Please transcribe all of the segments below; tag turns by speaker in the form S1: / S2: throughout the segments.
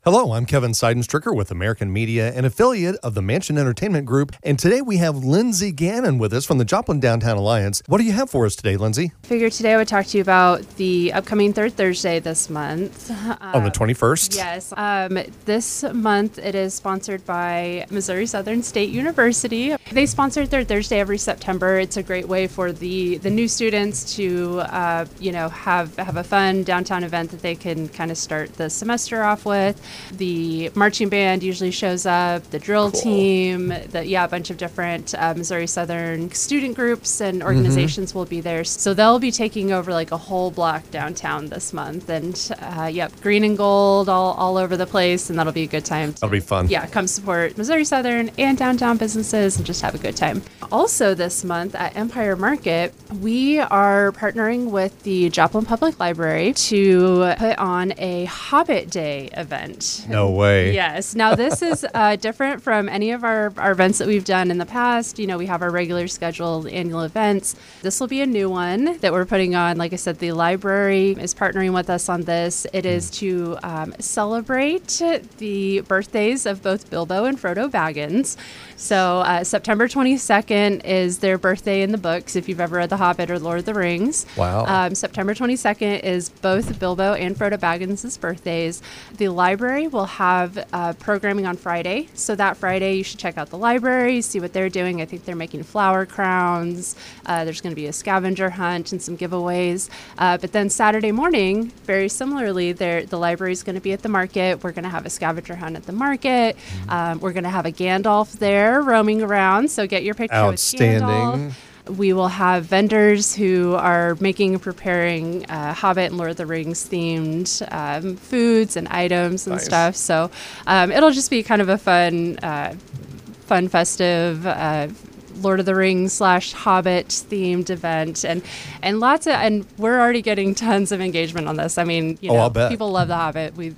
S1: Hello, I'm Kevin Seidenstricker with American Media, an affiliate of the Mansion Entertainment Group, and today we have Lindsay Gannon with us from the Joplin Downtown Alliance. What do you have for us today, Lindsay?
S2: I figured today I would talk to you about the upcoming third Thursday this month.
S1: On the 21st?
S2: Yes. This month it is sponsored by Missouri Southern State University. They sponsor Third Thursday every September. It's a great way for the new students to have a fun downtown event that they can kind of start the semester off with. The marching band usually shows up, the drill team, a bunch of different Missouri Southern student groups and organizations will be there. So they'll be taking over like a whole block downtown this month. And green and gold all over the place. And that'll be a good time.
S1: That'll be fun.
S2: Yeah, come support Missouri Southern and downtown businesses and just have a good time. Also this month at Empire Market, we are partnering with the Joplin Public Library to put on a Hobbit Day event.
S1: No way.
S2: Yes. Now, this is different from any of our events that we've done in the past. You know, we have our regular scheduled annual events. This will be a new one that we're putting on. Like I said, the library is partnering with us on this. It is to celebrate the birthdays of both Bilbo and Frodo Baggins. So September 22nd is their birthday in the books, if you've ever read The Hobbit or Lord of the Rings.
S1: Wow.
S2: September 22nd is both Bilbo and Frodo Baggins' birthdays. The library will have programming on Friday. So that Friday, you should check out the library, see what they're doing. I think they're making flower crowns. There's going to be a scavenger hunt and some giveaways. But then Saturday morning, very similarly, the library is going to be at the market. We're going to have a scavenger hunt at the market. We're going to have a Gandalf there roaming around, so get your picture with Gandalf. We will have vendors who are making and preparing Hobbit and Lord of the Rings themed foods and items and stuff. So it'll just be kind of a fun, festive Lord of the Rings / Hobbit themed event, and we're already getting tons of engagement on this. I mean,
S1: I'll bet.
S2: People love the Hobbit. We're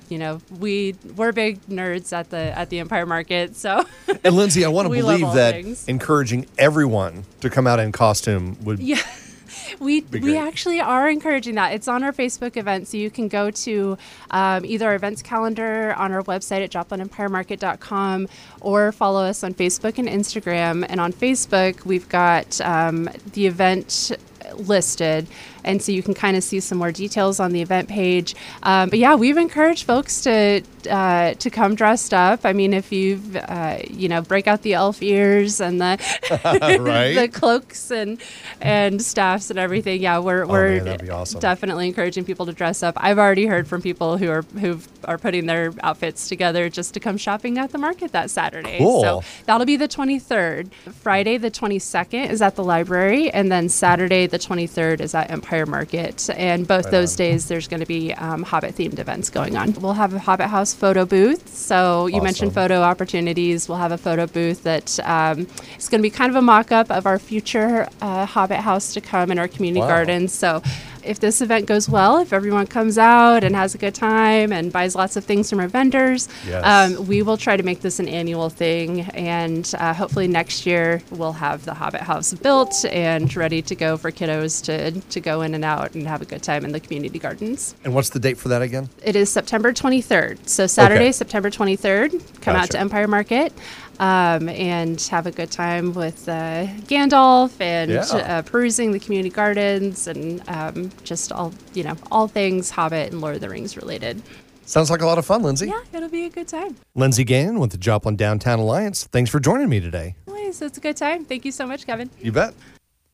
S2: big nerds at the Empire Market. So,
S1: and Lindsay, I want to believe that
S2: things.
S1: encouraging everyone to come out in costume would.
S2: Yeah. We actually are encouraging that. It's on our Facebook event, so you can go to either our events calendar on our website at joplinempiremarket.com or follow us on Facebook and Instagram. And on Facebook, we've got the event listed, and so you can kind of see some more details on the event page. But yeah, we've encouraged folks to come dressed up. I mean, if you've break out the elf ears and the
S1: right?
S2: the cloaks and staffs and everything. Yeah, we're
S1: that'd be awesome.
S2: Definitely encouraging people to dress up. I've already heard from people who are putting their outfits together just to come shopping at the market that Saturday.
S1: Cool.
S2: So that'll be the 23rd. Friday the 22nd is at the library, and then Saturday the 23rd is at Empire Market. And both those days there's going to be Hobbit themed events going on. We'll have a Hobbit House photo booth. So you mentioned photo opportunities. We'll have a photo booth that is going to be kind of a mock-up of our future Hobbit House to come in our community gardens. So if this event goes well, if everyone comes out and has a good time and buys lots of things from our vendors, we will try to make this an annual thing. And hopefully next year we'll have the Hobbit House built and ready to go for kiddos to go in and out and have a good time in the community gardens.
S1: And what's the date for that again?
S2: It is September 23rd. So Saturday, September 23rd, come out to Empire Market. And have a good time with Gandalf and perusing the community gardens and just all things Hobbit and Lord of the Rings related.
S1: Sounds like a lot of fun, Lindsay.
S2: Yeah, it'll be a good time.
S1: Lindsay Gannon with the Joplin Downtown Alliance. Thanks for joining me today.
S2: Always, it's a good time. Thank you so much, Kevin.
S1: You bet.